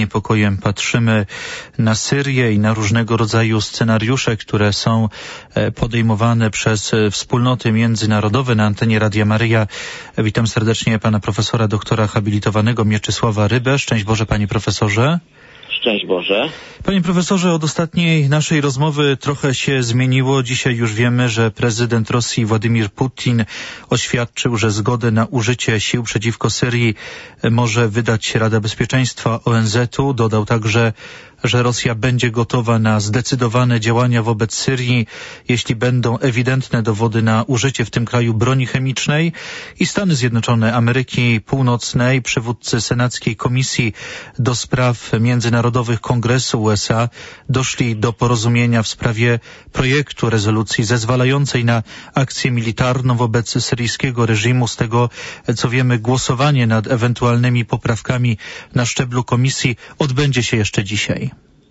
niepokojem patrzymy na Syrię i na różnego rodzaju scenariusze, które są podejmowane przez wspólnoty międzynarodowe. Na antenie Radia Maryja witam serdecznie pana profesora doktora habilitowanego Mieczysława Rybę. Szczęść Boże, panie profesorze. Szczęść Boże. Panie profesorze, od ostatniej naszej rozmowy trochę się zmieniło. Dzisiaj już wiemy, że prezydent Rosji Władimir Putin oświadczył, że zgodę na użycie sił przeciwko Syrii może wydać Rada Bezpieczeństwa ONZ-u. Dodał także, że Rosja będzie gotowa na zdecydowane działania wobec Syrii, jeśli będą ewidentne dowody na użycie w tym kraju broni chemicznej. I Stany Zjednoczone Ameryki Północnej, przywódcy Senackiej Komisji do Spraw Międzynarodowych Kongresu USA doszli do porozumienia w sprawie projektu rezolucji zezwalającej na akcję militarną wobec syryjskiego reżimu. Z tego, co wiemy, głosowanie nad ewentualnymi poprawkami na szczeblu komisji odbędzie się jeszcze dzisiaj.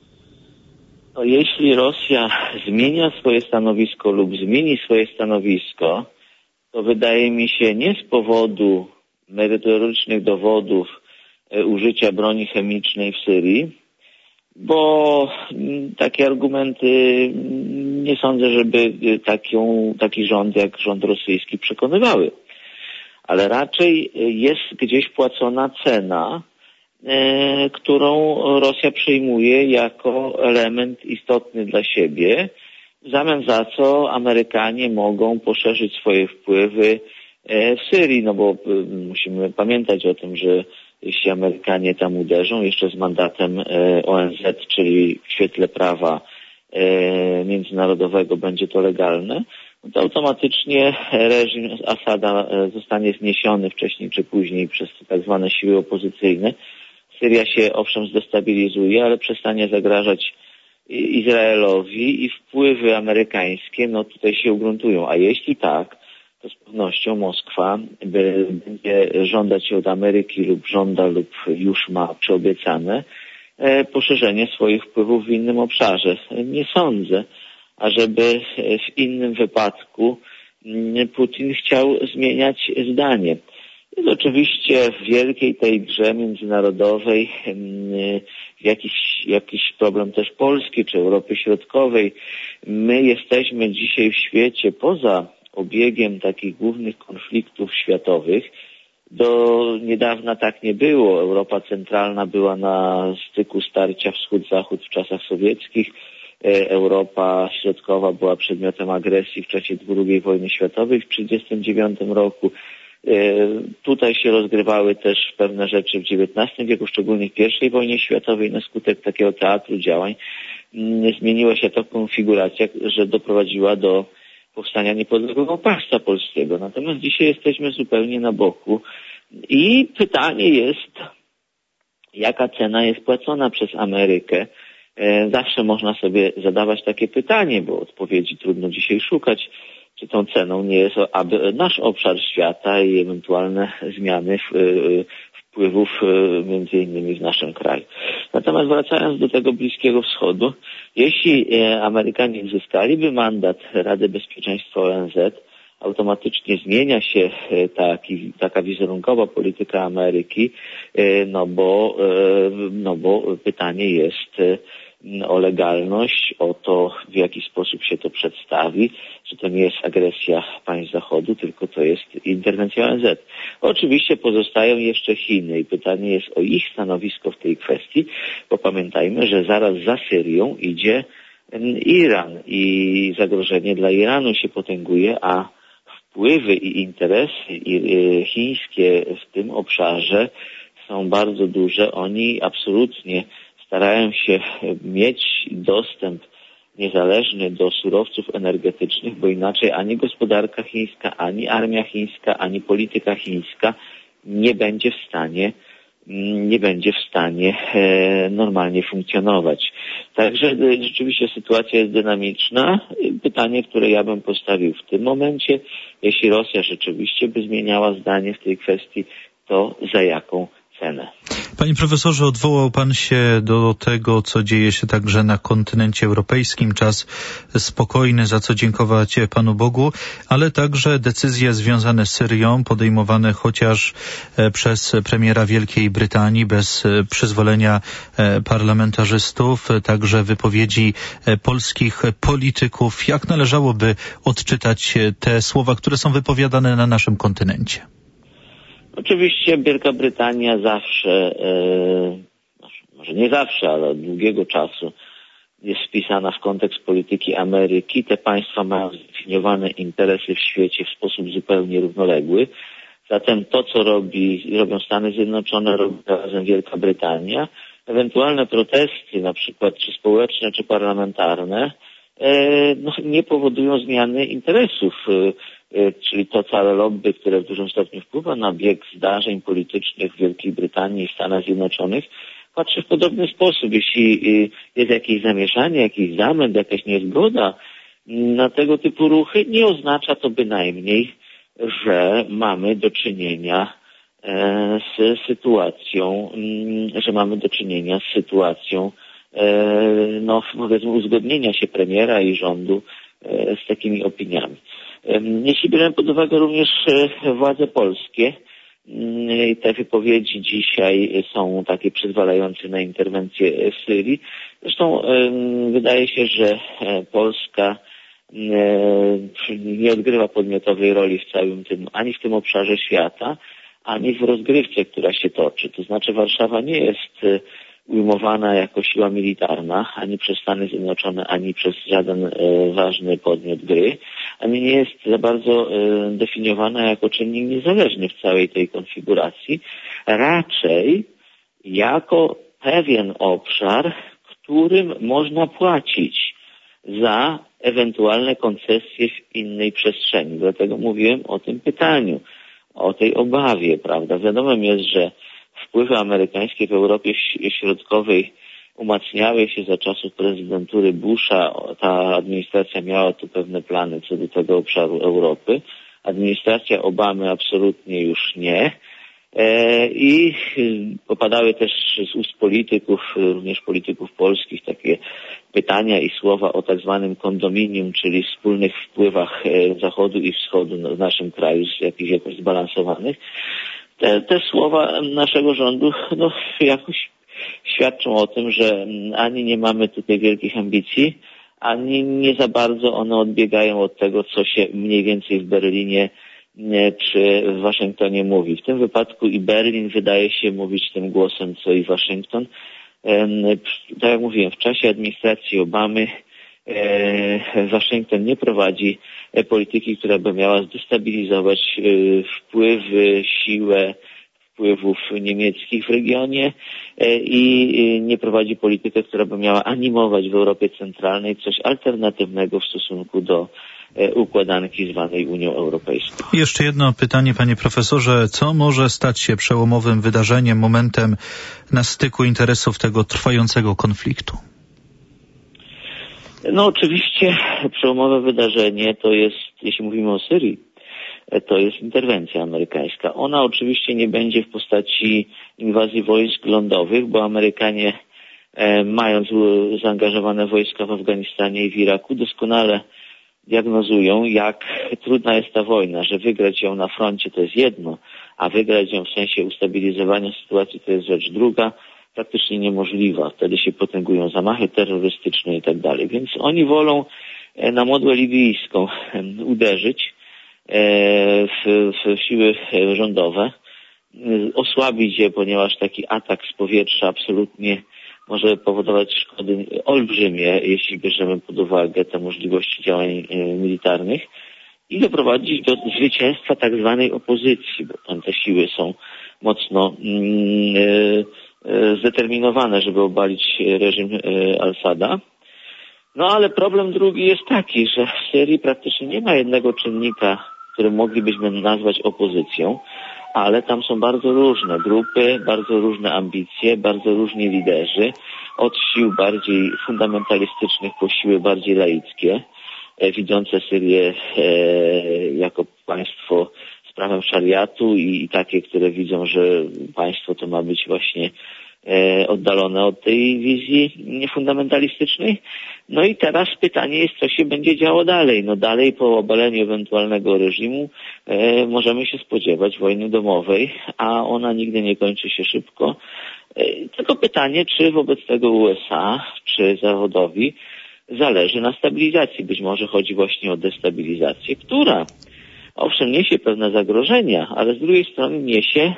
No, jeśli Rosja zmienia swoje stanowisko lub zmieni swoje stanowisko, to wydaje mi się nie z powodu merytorycznych dowodów użycia broni chemicznej w Syrii, bo takie argumenty nie sądzę, żeby taki rząd jak rząd rosyjski przekonywały. Ale raczej jest gdzieś płacona cena, którą Rosja przyjmuje jako element istotny dla siebie, w zamian za co Amerykanie mogą poszerzyć swoje wpływy w Syrii, no bo musimy pamiętać o tym, że jeśli Amerykanie tam uderzą jeszcze z mandatem ONZ, czyli w świetle prawa międzynarodowego będzie to legalne, to automatycznie reżim Asada zostanie zniesiony wcześniej czy później przez tak zwane siły opozycyjne. Syria się owszem zdestabilizuje, ale przestanie zagrażać Izraelowi i wpływy amerykańskie tutaj się ugruntują. A jeśli tak, to z pewnością Moskwa będzie żądać od Ameryki lub żąda lub już ma przyobiecane poszerzenie swoich wpływów w innym obszarze. Nie sądzę, ażeby w innym wypadku Putin chciał zmieniać zdanie. Jest oczywiście w wielkiej tej grze międzynarodowej jakiś problem też Polski czy Europy Środkowej. My jesteśmy dzisiaj w świecie poza obiegiem takich głównych konfliktów światowych. Do niedawna tak nie było. Europa centralna była na styku starcia wschód-zachód w czasach sowieckich. Europa Środkowa była przedmiotem agresji w czasie II wojny światowej w 1939 roku. Tutaj się rozgrywały też pewne rzeczy w XIX wieku, szczególnie w I wojnie światowej. Na skutek takiego teatru działań zmieniła się ta konfiguracja, że doprowadziła do powstania niepodległego państwa polskiego. Natomiast dzisiaj jesteśmy zupełnie na boku i pytanie jest, jaka cena jest płacona przez Amerykę. Zawsze można sobie zadawać takie pytanie, bo odpowiedzi trudno dzisiaj szukać. Czy tą ceną nie jest aby nasz obszar świata i ewentualne zmiany wpływów między innymi w naszym kraju. Natomiast wracając do tego Bliskiego Wschodu, jeśli Amerykanie uzyskaliby mandat Rady Bezpieczeństwa ONZ, automatycznie zmienia się taka wizerunkowa polityka Ameryki, no bo pytanie jest o legalność, o to, w jaki sposób się to przedstawi, że to nie jest agresja państw Zachodu, tylko to jest interwencja ONZ. Oczywiście pozostają jeszcze Chiny i pytanie jest o ich stanowisko w tej kwestii, bo pamiętajmy, że zaraz za Syrią idzie Iran i zagrożenie dla Iranu się potęguje, a wpływy i interesy chińskie w tym obszarze są bardzo duże. Oni absolutnie starają się mieć dostęp niezależny do surowców energetycznych, bo inaczej ani gospodarka chińska, ani armia chińska, ani polityka chińska nie będzie w stanie normalnie funkcjonować. Także rzeczywiście sytuacja jest dynamiczna. Pytanie, które ja bym postawił w tym momencie, jeśli Rosja rzeczywiście by zmieniała zdanie w tej kwestii, to za jaką cenę. Panie profesorze, odwołał pan się do tego, co dzieje się także na kontynencie europejskim. Czas spokojny, za co dziękować Panu Bogu, ale także decyzje związane z Syrią, podejmowane chociaż przez premiera Wielkiej Brytanii bez przyzwolenia parlamentarzystów, także wypowiedzi polskich polityków. Jak należałoby odczytać te słowa, które są wypowiadane na naszym kontynencie? Oczywiście Wielka Brytania zawsze, może nie zawsze, ale od długiego czasu jest wpisana w kontekst polityki Ameryki. Te państwa mają zdefiniowane interesy w świecie w sposób zupełnie równoległy. Zatem to, co robią Stany Zjednoczone, robi razem Wielka Brytania. Ewentualne protesty, na przykład czy społeczne, czy parlamentarne, nie powodują zmiany interesów, czyli to całe lobby, które w dużym stopniu wpływa na bieg zdarzeń politycznych w Wielkiej Brytanii i w Stanach Zjednoczonych, patrzy w podobny sposób. Jeśli jest jakieś zamieszanie, jakiś zamęt, jakaś niezgoda na tego typu ruchy, nie oznacza to bynajmniej, że mamy do czynienia z sytuacją, powiedzmy, uzgodnienia się premiera i rządu z takimi opiniami. Jeśli bierzemy pod uwagę również władze polskie, te wypowiedzi dzisiaj są takie przyzwalające na interwencję w Syrii. Zresztą wydaje się, że Polska nie odgrywa podmiotowej roli w całym tym, ani w tym obszarze świata, ani w rozgrywce, która się toczy. To znaczy Warszawa nie jest ujmowana jako siła militarna, ani przez Stany Zjednoczone, ani przez żaden ważny podmiot gry, ani nie jest za bardzo definiowana jako czynnik niezależny w całej tej konfiguracji, raczej jako pewien obszar, którym można płacić za ewentualne koncesje w innej przestrzeni. Dlatego mówiłem o tym pytaniu, o tej obawie, prawda? Wiadomym jest, że wpływy amerykańskie w Europie Środkowej umacniały się za czasów prezydentury Busha. Ta administracja miała tu pewne plany co do tego obszaru Europy. Administracja Obamy absolutnie już nie. I popadały też z ust polityków, również polityków polskich, takie pytania i słowa o tak zwanym kondominium, czyli wspólnych wpływach Zachodu i Wschodu w naszym kraju, jakoś zbalansowanych. Te słowa naszego rządu jakoś świadczą o tym, że ani nie mamy tutaj wielkich ambicji, ani nie za bardzo one odbiegają od tego, co się mniej więcej w Berlinie czy w Waszyngtonie mówi. W tym wypadku i Berlin wydaje się mówić tym głosem, co i Waszyngton. Tak jak mówiłem, w czasie administracji Obamy Waszyngton nie prowadzi polityki, która by miała zdestabilizować siłę wpływów niemieckich w regionie i nie prowadzi politykę, która by miała animować w Europie Centralnej coś alternatywnego w stosunku do układanki zwanej Unią Europejską. Jeszcze jedno pytanie, panie profesorze. Co może stać się przełomowym wydarzeniem, momentem na styku interesów tego trwającego konfliktu? Oczywiście przełomowe wydarzenie to jest, jeśli mówimy o Syrii, to jest interwencja amerykańska. Ona oczywiście nie będzie w postaci inwazji wojsk lądowych, bo Amerykanie, mając zaangażowane wojska w Afganistanie i w Iraku, doskonale diagnozują, jak trudna jest ta wojna, że wygrać ją na froncie to jest jedno, a wygrać ją w sensie ustabilizowania sytuacji to jest rzecz druga, praktycznie niemożliwa. Wtedy się potęgują zamachy terrorystyczne i tak dalej. Więc oni wolą na modłę libijską uderzyć w siły rządowe, osłabić je, ponieważ taki atak z powietrza absolutnie może powodować szkody olbrzymie, jeśli bierzemy pod uwagę te możliwości działań militarnych, i doprowadzić do zwycięstwa tak zwanej opozycji, bo tam te siły są mocno zdeterminowane, żeby obalić reżim Al-Sada. Ale problem drugi jest taki, że w Syrii praktycznie nie ma jednego czynnika, który moglibyśmy nazwać opozycją, ale tam są bardzo różne grupy, bardzo różne ambicje, bardzo różni liderzy, od sił bardziej fundamentalistycznych po siły bardziej laickie, widzące Syrię jako państwo prawem szariatu i takie, które widzą, że państwo to ma być właśnie oddalone od tej wizji fundamentalistycznej. No i teraz pytanie jest, co się będzie działo dalej. No dalej po obaleniu ewentualnego reżimu możemy się spodziewać wojny domowej, a ona nigdy nie kończy się szybko. Tylko pytanie, czy wobec tego USA, czy Zachodowi zależy na stabilizacji. Być może chodzi właśnie o destabilizację, która owszem niesie pewne zagrożenia, ale z drugiej strony niesie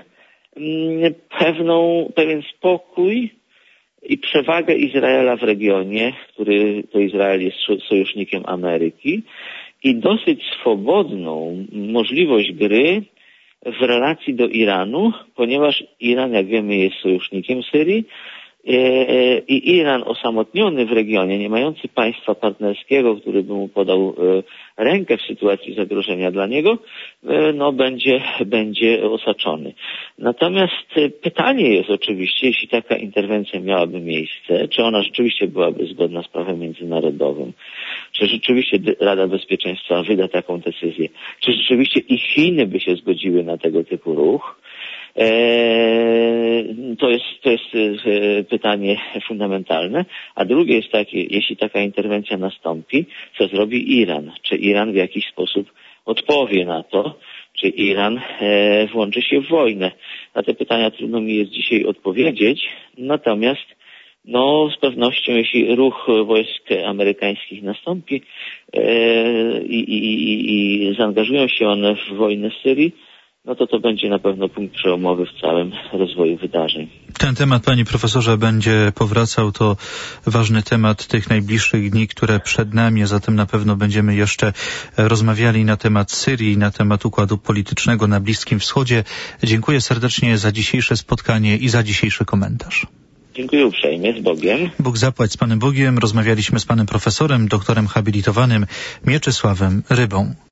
pewien spokój i przewagę Izraela w regionie, który to Izrael jest sojusznikiem Ameryki, i dosyć swobodną możliwość gry w relacji do Iranu, ponieważ Iran, jak wiemy, jest sojusznikiem Syrii i Iran osamotniony w regionie, nie mający państwa partnerskiego, który by mu podał rękę w sytuacji zagrożenia dla niego, no będzie osaczony. Natomiast pytanie jest oczywiście, jeśli taka interwencja miałaby miejsce, czy ona rzeczywiście byłaby zgodna z prawem międzynarodowym, czy rzeczywiście Rada Bezpieczeństwa wyda taką decyzję, czy rzeczywiście i Chiny by się zgodziły na tego typu ruch. To jest pytanie fundamentalne, a drugie jest takie, jeśli taka interwencja nastąpi, co zrobi Iran? Czy Iran w jakiś sposób odpowie na to? Czy Iran włączy się w wojnę? Na te pytania trudno mi jest dzisiaj odpowiedzieć, natomiast z pewnością jeśli ruch wojsk amerykańskich nastąpi i zaangażują się one w wojnę w Syrii, to będzie na pewno punkt przełomowy w całym rozwoju wydarzeń. Ten temat, panie profesorze, będzie powracał. To ważny temat tych najbliższych dni, które przed nami, a zatem na pewno będziemy jeszcze rozmawiali na temat Syrii, na temat układu politycznego na Bliskim Wschodzie. Dziękuję serdecznie za dzisiejsze spotkanie i za dzisiejszy komentarz. Dziękuję uprzejmie, z Bogiem. Bóg zapłać z Panem Bogiem. Rozmawialiśmy z panem profesorem, doktorem habilitowanym Mieczysławem Rybą.